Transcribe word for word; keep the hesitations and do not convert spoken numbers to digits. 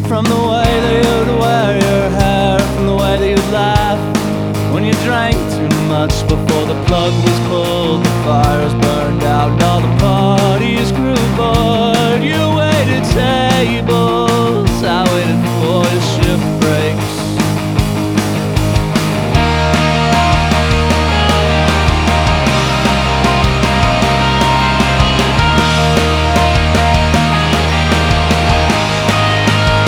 from the way that you'd wear your hair, from the way that you'd laugh when you drank too much before the plug was